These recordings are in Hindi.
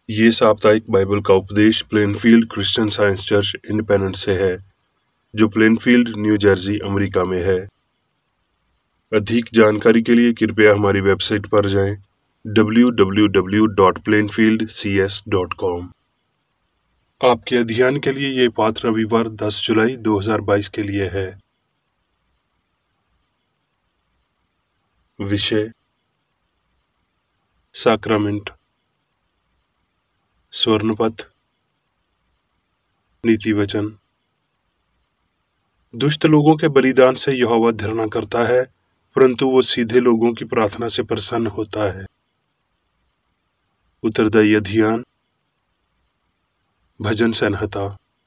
ये साप्ताहिक बाइबल का उपदेश Plainfield Christian Science church Independence से है, जो प्लेनफील्ड, न्यू जर्सी, अमेरिका में है। अधिक जानकारी के लिए कृपया हमारी वेबसाइट पर जाएं www.plainfieldcs.com। आपके अध्ययन के लिए ये पाठ रविवार 10 जुलाई 2022 के लिए है। विषय: साक्रामेंट, स्वर्णपथ, नीति वचन। दुष्ट लोगों के बलिदान से यहोवा घृणा करता है, परंतु वो सीधे लोगों की प्रार्थना से प्रसन्न होता है। उत्तरदायी अध्ययन। भजन संहिता।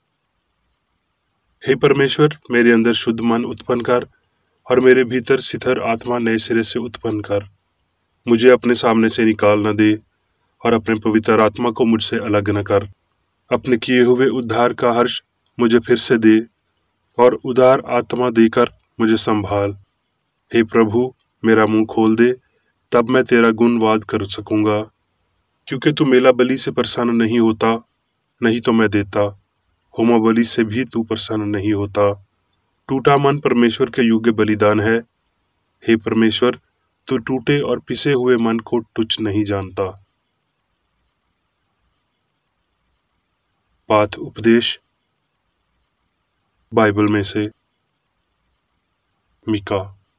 हे परमेश्वर, मेरे अंदर शुद्ध मन उत्पन्न कर और मेरे भीतर शिथिल आत्मा नए सिरे से उत्पन्न कर। मुझे अपने सामने से निकाल न दे और अपने पवित्र आत्मा को मुझसे अलग न कर। अपने किए हुए उद्धार का हर्ष मुझे फिर से दे और उदार आत्मा देकर मुझे संभाल। हे प्रभु, मेरा मुंह खोल दे, तब मैं तेरा गुणवाद कर सकूंगा। क्योंकि तू मेला बलि से प्रसन्न नहीं होता, नहीं तो मैं देता। होमा बलि से भी तू प्रसन्न नहीं होता। टूटा मन परमेश्वर के योग्य बलिदान है। हे परमेश्वर, तू टूटे और पिसे हुए मन को तुच्छ नहीं जानता। पाठ उपदेश बाइबल में से। मीका।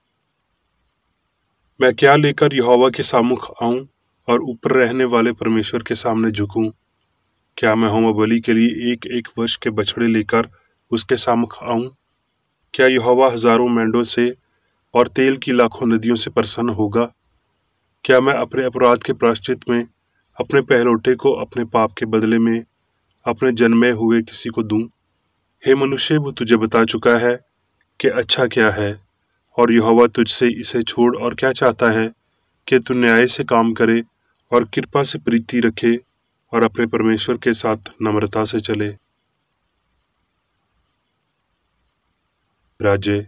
मैं क्या लेकर यहोवा के सामुख आऊं और ऊपर रहने वाले परमेश्वर के सामने झुकूं? क्या मैं होम बलि के लिए एक एक वर्ष के बछड़े लेकर उसके सामुख आऊं? क्या यहोवा हजारों मेंढों से और तेल की लाखों नदियों से प्रसन्न होगा? क्या मैं अपने अपराध के प्रायश्चित में अपने पहलौठे को अपने पाप के बदले में अपने जन्मे हुए किसी को दूं? हे मनुष्य, वो तुझे बता चुका है कि अच्छा क्या है, और यहोवा तुझसे इसे छोड़ और क्या चाहता है कि तू न्याय से काम करे और कृपा से प्रीति रखे और अपने परमेश्वर के साथ नम्रता से चले। राज्य।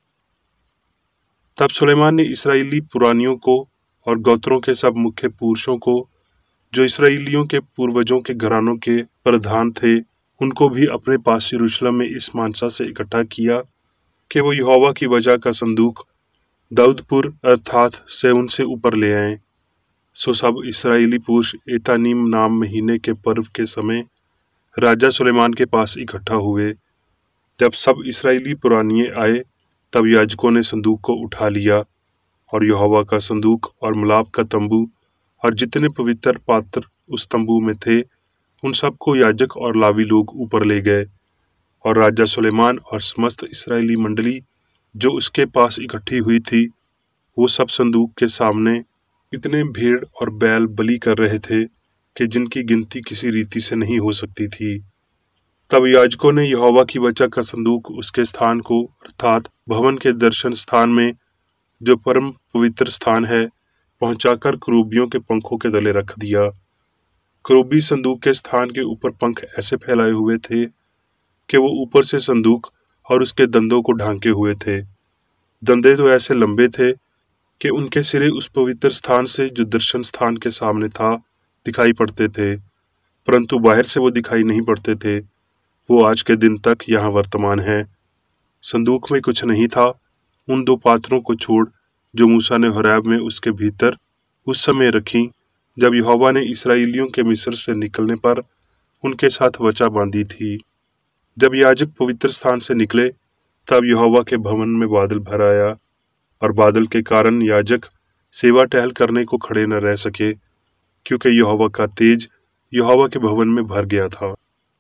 तब सुलेमान ने इस्राएली पुरानियों को और गोत्रों के सब मुख्य पुरुषों को, जो इस्राएलियों के पूर्वजों के घरानों के प्रधान थे, उनको भी अपने पास यरूशलेम में इस मानसा से इकट्ठा किया कि वो यहोवा की वजह का संदूक दाऊदपुर अर्थात सेऊन से ऊपर ले आए। सो सब इस्राएली पुरुष एतानीम नाम महीने के पर्व के समय राजा सुलेमान के पास इकट्ठा हुए। जब सब इस्राएली पुरानिये आए, तब याजकों ने संदूक को उठा लिया और यहोवा का संदूक और मिलाप का तंबू और जितने पवित्र पात्र उस तंबू में थे, उन सबको याजक और लावी लोग ऊपर ले गए। और राजा सुलेमान और समस्त इस्राएली मंडली जो उसके पास इकट्ठी हुई थी, वो सब संदूक के सामने इतने भेड़ और बैल बलि कर रहे थे कि जिनकी गिनती किसी रीति से नहीं हो सकती थी। तब याजकों ने यहोवा की वचन का संदूक उसके स्थान को अर्थात भवन के दर्शन स्थान में, जो परम पवित्र स्थान है, पहुंचाकर करूबियों के पंखों के तले रख दिया। करूबी संदूक के स्थान के ऊपर पंख ऐसे फैलाए हुए थे कि वो ऊपर से संदूक और उसके दंदों को ढांके हुए थे। दंदे तो ऐसे लंबे थे कि उनके सिरे उस पवित्र स्थान से, जो दर्शन स्थान के सामने था, दिखाई पड़ते थे, परंतु बाहर से वो दिखाई नहीं पड़ते थे। वो आज के दिन तक यहाँ वर्तमान है। संदूक में कुछ नहीं था, उन दो पात्रों को छोड़ जो मूसा ने होरेब में उसके भीतर उस समय रखी, जब यहोवा ने इस्राएलियों के मिस्र से निकलने पर उनके साथ वचा बांधी थी। जब याजक पवित्र स्थान से निकले, तब यहोवा के भवन में बादल भर आया, और बादल के कारण याजक सेवा टहल करने को खड़े न रह सके, क्योंकि यहोवा का तेज यहोवा के भवन में भर गया था।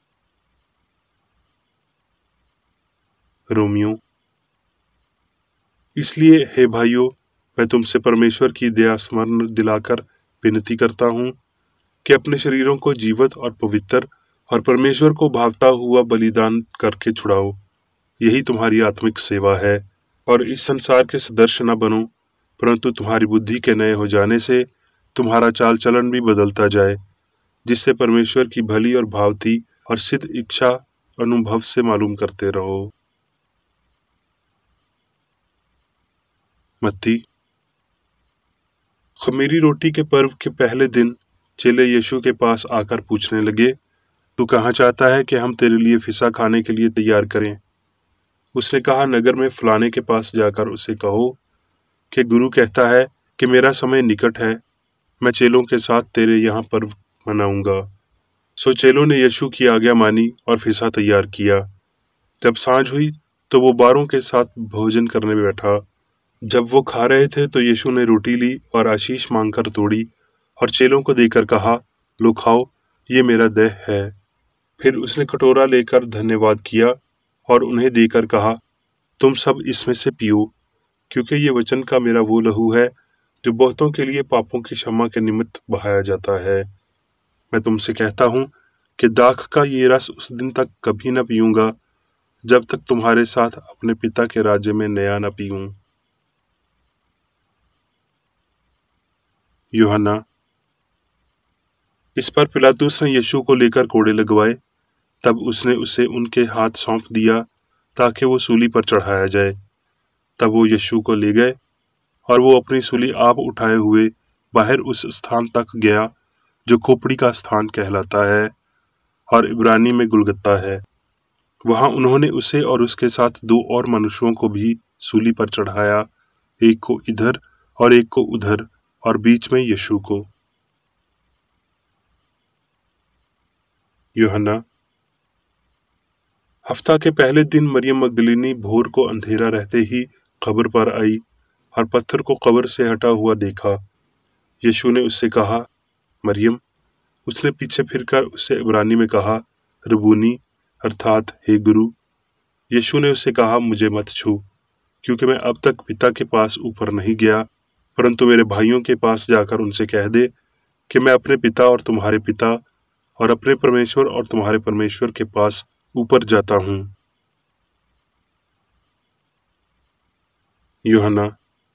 रोमियो। इसलिए हे भाइयों, मैं तुमसे परमेश्वर की दया स्मरण दिलाकर विनती करता हूँ कि अपने शरीरों को जीवित और पवित्र और परमेश्वर को भावता हुआ बलिदान करके छुड़ाओ। यही तुम्हारी आत्मिक सेवा है। और इस संसार के सदृश न बनो, परंतु तुम्हारी बुद्धि के नए हो जाने से तुम्हारा चाल चलन भी बदलता जाए, जिससे परमेश्वर की भली और भावती और सिद्ध इच्छा अनुभव से मालूम करते रहो। मत्ती। खमीरी रोटी के पर्व के पहले दिन चेले यीशु के पास आकर पूछने लगे, तू कहाँ चाहता है कि हम तेरे लिए फिसा खाने के लिए तैयार करें? उसने कहा, नगर में फलाने के पास जाकर उसे कहो कि गुरु कहता है कि मेरा समय निकट है, मैं चेलों के साथ तेरे यहाँ पर्व मनाऊंगा। सो चेलों ने यीशु की आज्ञा मानी और फिसा तैयार किया। जब सांझ हुई तो वो बारों के साथ भोजन करने में बैठा। जब वो खा रहे थे तो यीशु ने रोटी ली और आशीष मांगकर तोड़ी और चेलों को देकर कहा, लो खाओ, ये मेरा देह है। फिर उसने कटोरा लेकर धन्यवाद किया और उन्हें देकर कहा, तुम सब इसमें से पियो, क्योंकि ये वचन का मेरा वो लहू है जो बहुतों के लिए पापों की क्षमा के निमित्त बहाया जाता है। मैं तुमसे कहता हूँ कि दाख का ये रस उस दिन तक कभी न पीऊंगा जब तक तुम्हारे साथ अपने पिता के राज्य में नया न पीऊं। यूहन्ना। इस पर पिलातुस ने यीशु को लेकर कोड़े लगवाए। तब उसने उसे उनके हाथ सौंप दिया ताकि वो सूली पर चढ़ाया जाए। तब वो यीशु को ले गए और वो अपनी सूली आप उठाए हुए बाहर उस स्थान तक गया जो खोपड़ी का स्थान कहलाता है और इब्रानी में गुलगुता है। वहां उन्होंने उसे और उसके साथ दो और मनुष्यों को भी सूली पर चढ़ाया, एक को इधर और एक को उधर, और बीच में यीशु को। यूहन्ना। हफ्ता के पहले दिन मरियम मगदलीनी भोर को अंधेरा रहते ही कब्र पर आई और पत्थर को कब्र से हटा हुआ देखा। यीशु ने उससे कहा, मरियम। उसने पीछे फिरकर उससे इब्रानी में कहा, रबूनी, अर्थात हे गुरु। यीशु ने उससे कहा, मुझे मत छू, क्योंकि मैं अब तक पिता के पास ऊपर नहीं गया, परंतु मेरे भाइयों के पास जाकर उनसे कह दे कि मैं अपने पिता और तुम्हारे पिता और अपने परमेश्वर और तुम्हारे परमेश्वर के पास ऊपर जाता हूँ। यूहन्ना।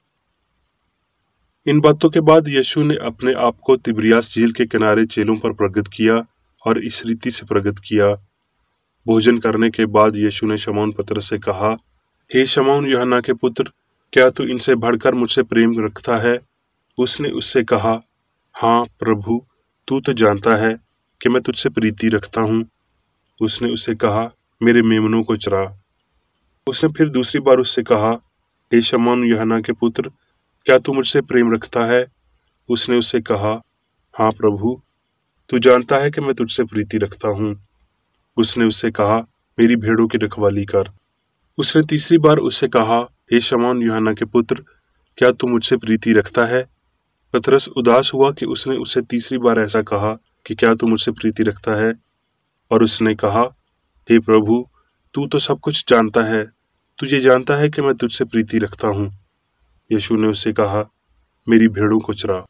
इन बातों के बाद यीशु ने अपने आप को तिब्रियास झील के किनारे चेलों पर प्रकट किया और इस रीति से प्रकट किया। भोजन करने के बाद यीशु ने शमौन पतरस से कहा, हे शमौन यूहन्ना के पुत्र, क्या तू इनसे बढ़कर मुझसे प्रेम रखता है? उसने उससे कहा, हाँ प्रभु, तू तो जानता है कि मैं तुझसे प्रीति रखता हूँ। उसने उससे कहा, मेरे मेमनों को चरा। उसने फिर दूसरी बार उससे कहा, हे शमौन यूहन्ना के पुत्र, क्या तू मुझसे प्रेम रखता है? उसने उससे कहा, हाँ प्रभु, तू जानता है कि मैं तुझसे प्रीति रखता हूँ। उसने उससे कहा, मेरी भेड़ों की रखवाली कर। उसने तीसरी बार उससे कहा, हे शमौन यूहन्ना के पुत्र, क्या तू मुझसे प्रीति रखता है? पतरस उदास हुआ कि उसने उससे तीसरी बार ऐसा कहा कि क्या तू मुझसे प्रीति रखता है, और उसने कहा, हे प्रभु, तू तो सब कुछ जानता है, तू ये जानता है कि मैं तुझसे प्रीति रखता हूँ। यीशु ने उससे कहा, मेरी भेड़ों को चरा।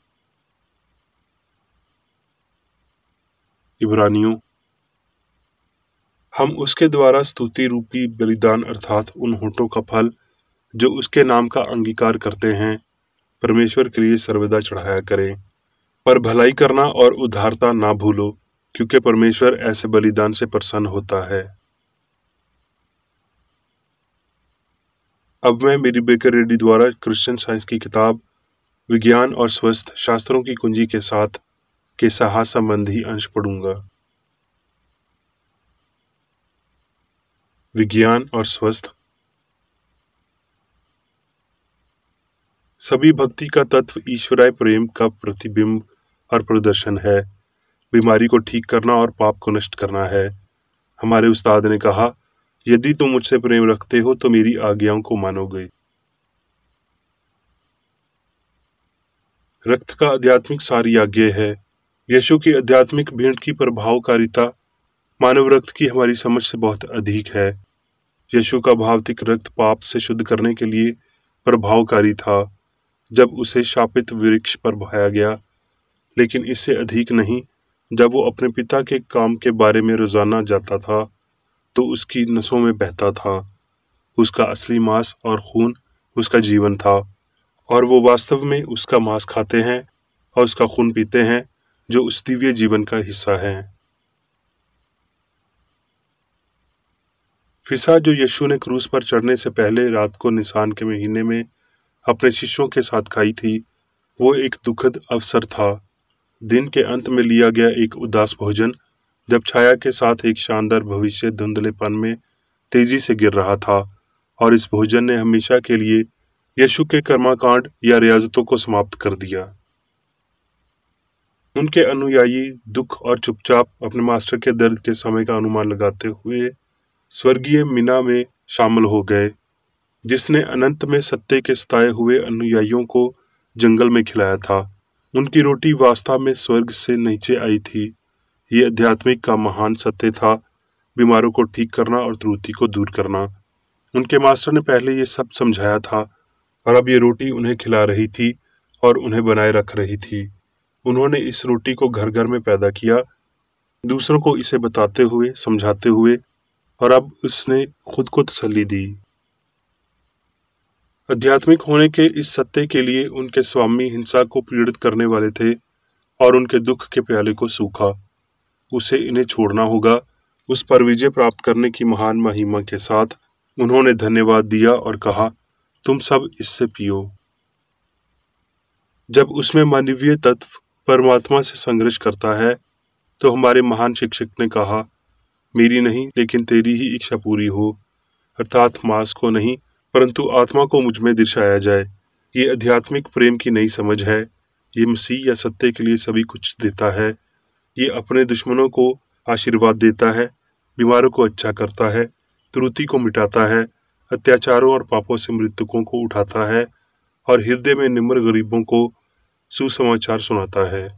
इब्रानियों। हम उसके द्वारा स्तुति रूपी बलिदान अर्थात उन होठों का फल जो उसके नाम का अंगीकार करते हैं, परमेश्वर के लिए सर्वदा चढ़ाया करें। पर भलाई करना और उदारता ना भूलो, क्योंकि परमेश्वर ऐसे बलिदान से प्रसन्न होता है। अब मैं मेरी बेकर रेड्डी द्वारा क्रिश्चियन साइंस की किताब विज्ञान और स्वस्थ शास्त्रों की कुंजी के साथ के सहा संबंधी अंश पढ़ूंगा। विज्ञान और स्वस्थ। सभी भक्ति का तत्व ईश्वराय प्रेम का प्रतिबिंब और प्रदर्शन है। बीमारी को ठीक करना और पाप को नष्ट करना है। हमारे उस्ताद ने कहा, यदि तुम मुझसे प्रेम रखते हो तो मेरी आज्ञाओं को मानोगे। रक्त का आध्यात्मिक सार आज्ञा है। यीशु की आध्यात्मिक भेंट की प्रभावकारिता मानव रक्त की हमारी समझ से बहुत अधिक है। यीशु का भावतिक रक्त पाप से शुद्ध करने के लिए प्रभावकारी था जब उसे शापित वृक्ष पर बहाया गया, लेकिन इससे अधिक नहीं। जब वो अपने पिता के काम के बारे में रोजाना जाता था तो उसकी नसों में बहता था। उसका असली मांस और खून उसका जीवन था, और वो वास्तव में उसका मांस खाते हैं और उसका खून पीते हैं जो उस दिव्य जीवन का हिस्सा है। फिसा जो यीशु ने क्रूस पर चढ़ने से पहले रात को निसान के महीने में अपने शिष्यों के साथ खाई थी, वो एक दुखद अवसर था। दिन के अंत में लिया गया एक उदास भोजन, जब छाया के साथ एक शानदार भविष्य धुंधलेपन में तेजी से गिर रहा था, और इस भोजन ने हमेशा के लिए यीशु के कर्मकांड या रियाजतों को समाप्त कर दिया। उनके अनुयायी दुख और चुपचाप अपने मास्टर के दर्द के समय का अनुमान लगाते हुए स्वर्गीय मीना में शामिल हो गए, जिसने अनंत में सत्य के सताए हुए अनुयायियों को जंगल में खिलाया था। उनकी रोटी वास्तव में स्वर्ग से नीचे आई थी। ये आध्यात्मिक का महान सत्य था, बीमारों को ठीक करना और त्रुटि को दूर करना। उनके मास्टर ने पहले ये सब समझाया था, और अब ये रोटी उन्हें खिला रही थी और उन्हें बनाए रख रही थी। उन्होंने इस रोटी को घर घर में पैदा किया, दूसरों को इसे बताते हुए, समझाते हुए, और अब उसने खुद को तसल्ली दी। आध्यात्मिक होने के इस सत्य के लिए उनके स्वामी हिंसा को पीड़ित करने वाले थे और उनके दुख के प्याले को सूखा। उसे इन्हें छोड़ना होगा। उस पर विजय प्राप्त करने की महान महिमा के साथ उन्होंने धन्यवाद दिया और कहा, तुम सब इससे पियो। जब उसमें मानवीय तत्व परमात्मा से संघर्ष करता है, तो हमारे महान शिक्षक ने कहा, मेरी नहीं लेकिन तेरी ही इच्छा पूरी हो, अर्थात मांस को नहीं परंतु आत्मा को मुझ में दर्शाया जाए। ये आध्यात्मिक प्रेम की नई समझ है। ये मसीह या सत्य के लिए सभी कुछ देता है। ये अपने दुश्मनों को आशीर्वाद देता है, बीमारों को अच्छा करता है, त्रुटि को मिटाता है, अत्याचारों और पापों से मृतकों को उठाता है और हृदय में निम्र गरीबों को सुसमाचार सुनाता है।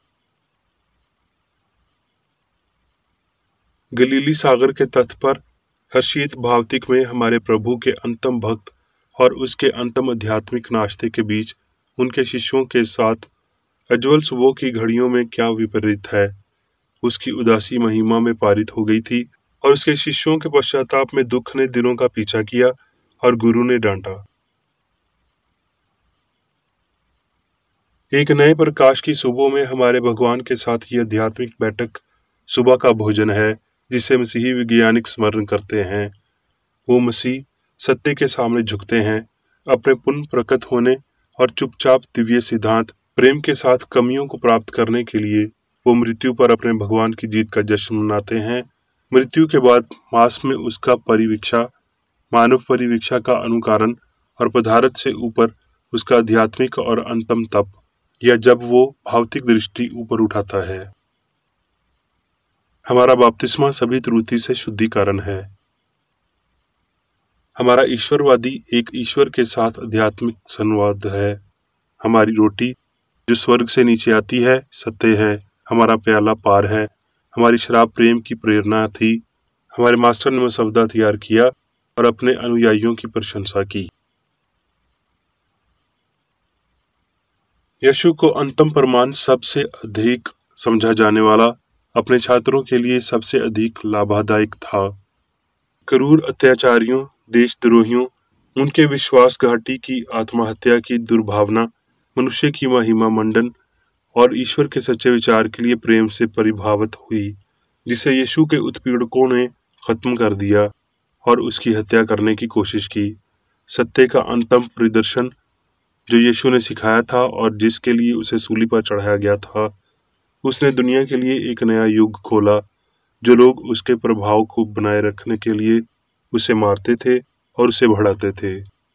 गलीली सागर के तट पर हर्षित भावतिक में हमारे प्रभु के अंतिम भक्त और उसके अंतिम आध्यात्मिक नाश्ते के बीच उनके शिष्यों के साथ अज्वल सुबह की घड़ियों में क्या विपरीत है। उसकी उदासी महिमा में पारित हो गई थी और उसके शिष्यों के पश्चाताप में दुख ने दिनों का पीछा किया और गुरु ने डांटा। एक नए प्रकाश की सुबह में हमारे भगवान के साथ ये आध्यात्मिक बैठक सुबह का भोजन है, जिसे मसीही वैज्ञानिक स्मरण करते हैं। वो मसीह सत्य के सामने झुकते हैं, अपने पुनः प्रकट होने और चुपचाप दिव्य सिद्धांत प्रेम के साथ कमियों को प्राप्त करने के लिए वो मृत्यु पर अपने भगवान की जीत का जश्न मनाते हैं। मृत्यु के बाद मांस में उसका परिवीक्षा, मानव परिवीक्षा का अनुकरण और पदार्थ से ऊपर उसका आध्यात्मिक और अंतम तप, या जब वो भौतिक दृष्टि ऊपर उठाता है। हमारा बपतिस्मा सभी त्रुटि से शुद्धिकरण है। हमारा ईश्वरवादी एक ईश्वर के साथ आध्यात्मिक संवाद है। हमारी रोटी जो स्वर्ग से नीचे आती है सत्य है। हमारा प्याला पार है। हमारी शराब प्रेम की प्रेरणा थी। हमारे मास्टर ने मसवदा तैयार किया और अपने अनुयायियों की प्रशंसा की। यीशु को अंतिम प्रमाण सबसे अधिक समझा जाने वाला, अपने छात्रों के लिए सबसे अधिक लाभदायक था। क्रूर अत्याचारियों, देशद्रोहियों, उनके विश्वासघाती की आत्महत्या की दुर्भावना, मनुष्य की महिमा मंडन और ईश्वर के सच्चे विचार के लिए प्रेम से परिभावित हुई, जिसे यीशु के उत्पीड़कों ने खत्म कर दिया और उसकी हत्या करने की कोशिश की। सत्य का अंतिम प्रदर्शन जो यीशु ने सिखाया था और जिसके लिए उसे सूली पर चढ़ाया गया था, उसने दुनिया के लिए एक नया युग खोला। जो लोग उसके प्रभाव को बनाए रखने के लिए उसे मारते थे और उसे बढ़ाते थे।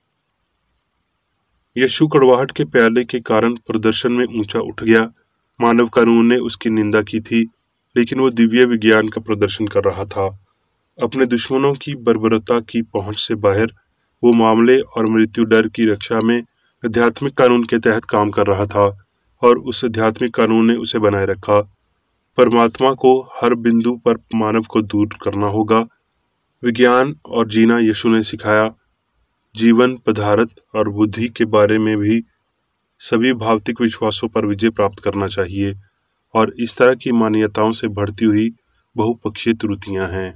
यीशु कड़वाहट के प्याले के कारण प्रदर्शन में ऊंचा उठ गया। मानव कानून ने उसकी निंदा की थी, लेकिन वो दिव्य विज्ञान का प्रदर्शन कर रहा था। अपने दुश्मनों की बर्बरता की पहुंच से बाहर वो मामले और मृत्यु डर की रक्षा में आध्यात्मिक कानून के तहत काम कर रहा था, और उस आध्यात्मिक कानून ने उसे बनाए रखा। परमात्मा को हर बिंदु पर मानव को दूर करना होगा। विज्ञान और जीना यीशु ने सिखाया। जीवन, पदार्थ और बुद्धि के बारे में भी सभी भौतिक विश्वासों पर विजय प्राप्त करना चाहिए, और इस तरह की मान्यताओं से बढ़ती हुई बहुपक्षीय त्रुटियां हैं।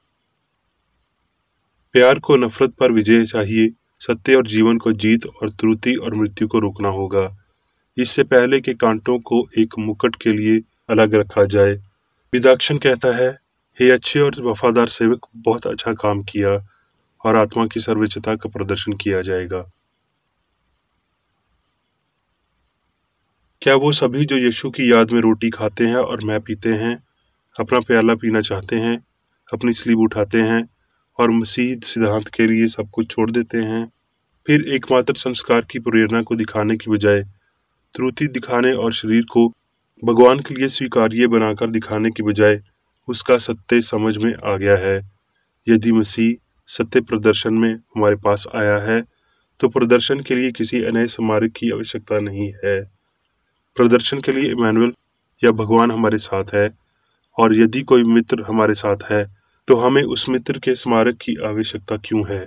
प्यार को नफरत पर विजय चाहिए। सत्य और जीवन को जीत और त्रुटि और मृत्यु को रोकना होगा। इससे पहले कि कांटों को एक मुकुट के लिए अलग रखा जाए। विदाक्षण कहता है, हे अच्छे और वफादार सेवक, बहुत अच्छा काम किया, और आत्मा की सर्वोच्चता का प्रदर्शन किया जाएगा। क्या वो सभी जो यीशु की याद में रोटी खाते हैं और मैं पीते हैं, अपना प्याला पीना चाहते हैं, अपनी स्लीब उठाते हैं और मसीह सिद्धांत के लिए सब कुछ छोड़ देते हैं, फिर एकमात्र संस्कार की प्रेरणा को दिखाने की बजाय त्रुटि दिखाने और शरीर को भगवान के लिए स्वीकार्य बनाकर दिखाने की बजाय उसका सत्य समझ में आ गया है। यदि मसीह सत्य प्रदर्शन में हमारे पास आया है तो प्रदर्शन के लिए किसी अन्य स्मारक की आवश्यकता नहीं है। प्रदर्शन के लिए इमैनुअल या भगवान हमारे साथ है, और यदि कोई मित्र हमारे साथ है तो हमें उस मित्र के स्मारक की आवश्यकता क्यों है?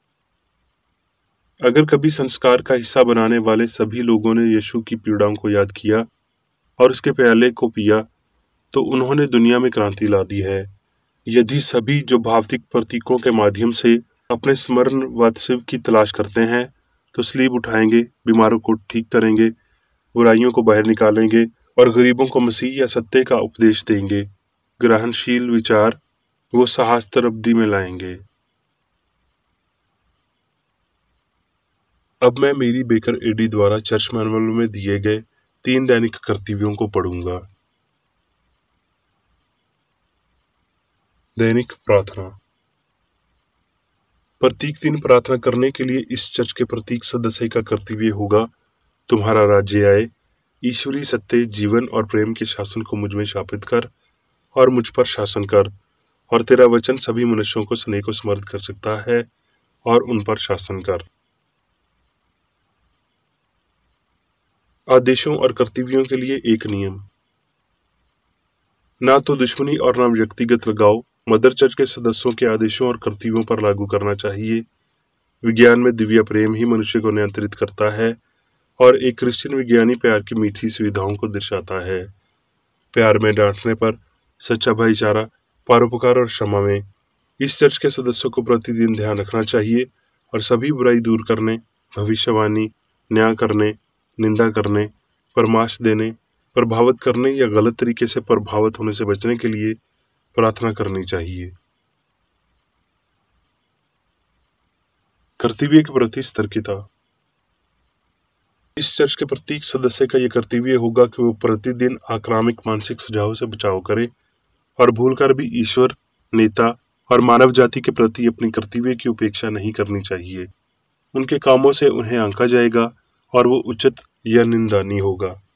अगर कभी संस्कार का हिस्सा बनाने वाले सभी लोगों ने यीशु की पीड़ाओं को याद किया और उसके प्याले को पिया तो उन्होंने दुनिया में क्रांति ला दी है। यदि सभी जो भौतिक प्रतीकों के माध्यम से अपने स्मरण व शिव की तलाश करते हैं तो स्लीब उठाएंगे, बीमारों को ठीक करेंगे, बुराइयों को बाहर निकालेंगे और गरीबों को मसीह या सत्य का उपदेश देंगे, ग्रहणशील विचार वो सहस्त्राब्दी में लाएंगे। अब मैं मेरी बेकर एडी द्वारा चर्च मैनुअल में दिए गए 3 दैनिक कर्तव्यों को पढ़ूंगा। दैनिक प्रार्थना। प्रत्येक दिन प्रार्थना करने के लिए इस चर्च के प्रत्येक सदस्य का कर्तव्य होगा, तुम्हारा राज्य आए, ईश्वरीय सत्य, जीवन और प्रेम के शासन को मुझ में स्थापित कर और मुझ पर शासन कर, और तेरा वचन सभी मनुष्यों को स्नेह को समर्थ कर सकता है और उन पर शासन कर। आदेशों और कर्तव्यों के लिए एक नियम। ना तो दुश्मनी और ना व्यक्तिगत लगाव मदर चर्च के सदस्यों के आदेशों और कर्तव्यों पर लागू करना चाहिए। विज्ञान में दिव्य प्रेम ही मनुष्य को नियंत्रित करता है और एक क्रिश्चियन विज्ञानी प्यार की मीठी सुविधाओं को दर्शाता है। प्यार में डांटने पर, सच्चा भाईचारा, परोपकार और क्षमा में। इस चर्च के सदस्यों को प्रतिदिन ध्यान रखना चाहिए और सभी बुराई दूर करने, भविष्यवाणी, न्याय करने, निंदा करने, परामर्श देने, प्रभावित करने या गलत तरीके से प्रभावित होने से बचने के लिए प्रार्थना करनी चाहिए। कर्तव्य के प्रति सतर्कता। इस चर्च के प्रत्येक सदस्य का यह कर्तव्य होगा कि वो प्रतिदिन आक्रामक मानसिक सुझाव से बचाव करे और भूलकर भी ईश्वर, नेता और मानव जाति के प्रति अपने कर्तव्य की उपेक्षा नहीं करनी चाहिए। उनके कामों से उन्हें आंका जाएगा और वो उचित या निंदनीय होगा।